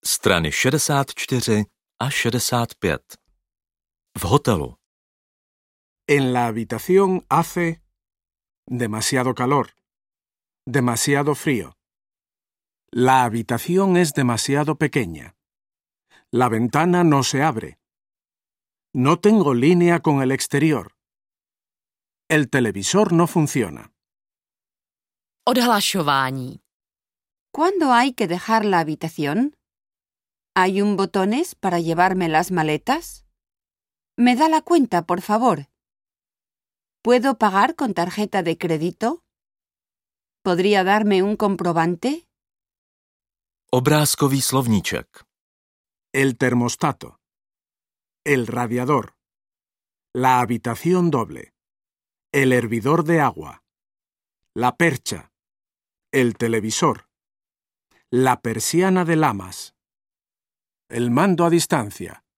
Strany 64 a 65. V hotelu. En la habitación hace demasiado calor, demasiado frío. La habitación es demasiado pequeña. La ventana no se abre. No tengo línea con el exterior. El televisor no funciona. Odhlašování. ¿Cuándo hay que dejar la habitación? ¿Hay un botones para llevarme las maletas? ¿Me da la cuenta, por favor? ¿Puedo pagar con tarjeta de crédito? ¿Podría darme un comprobante? Obrázkový slovníček. El termostato. El radiador. La habitación doble. El hervidor de agua. La percha. El televisor. La persiana de lamas. El mando a distancia.